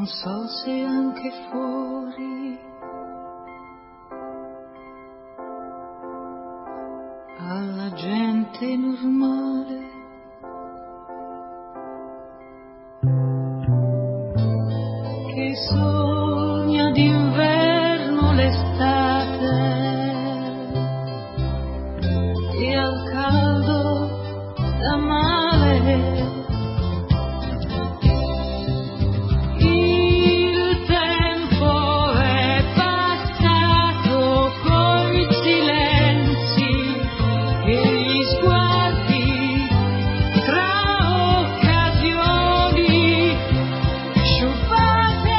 non so se anche fuori alla gente normale che sogna d'inverno l'estate e al caldo da male. Il tempo è passato coi silenzi e gli sguardi tra occasioni sciupate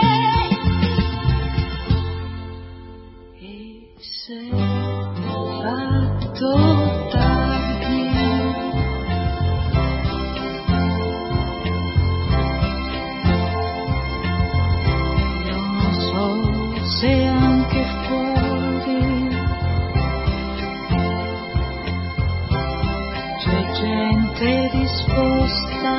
e se fatto tardi. Io non so se anche fuori c'è gente disposta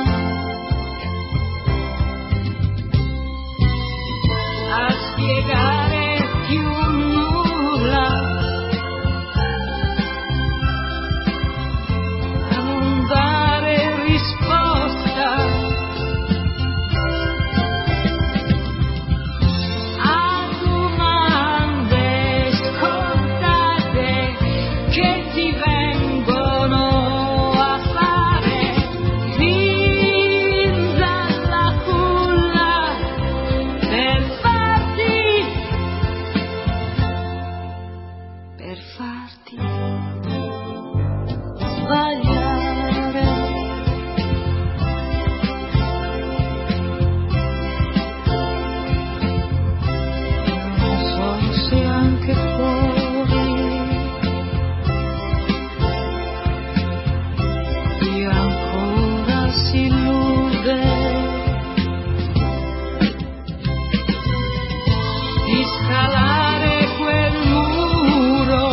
a spiegare più nulla, a non dare risposta a domande scontate che ti vengono a fare fin dalla culla per farti sbagliare. Non so se anche fuori chi ancora si illude di scalare quel muro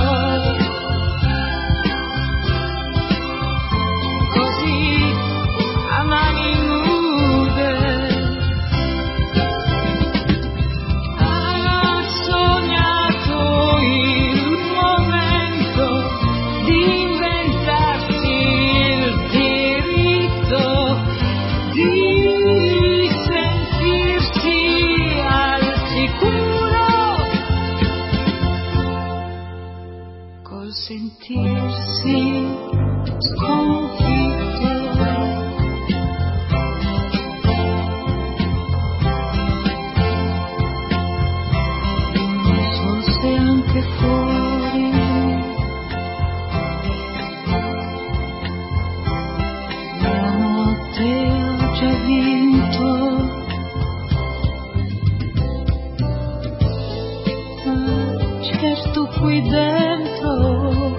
così a mani nude. Ha sognato il momento di inventarsi il diritto di sentirsi al sicuro col sentirsi sconfitto. Non so se anche fuori la notte ha già vinto. Certo qui dentro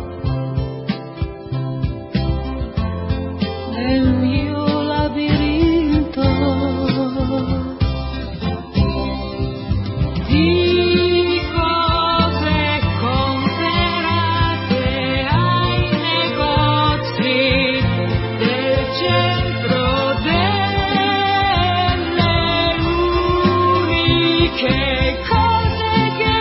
nel mio labirinto di cose comperate ai negozi del centro delle uniche cose che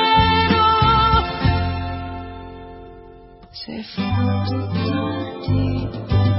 ero. Se è fatto tardi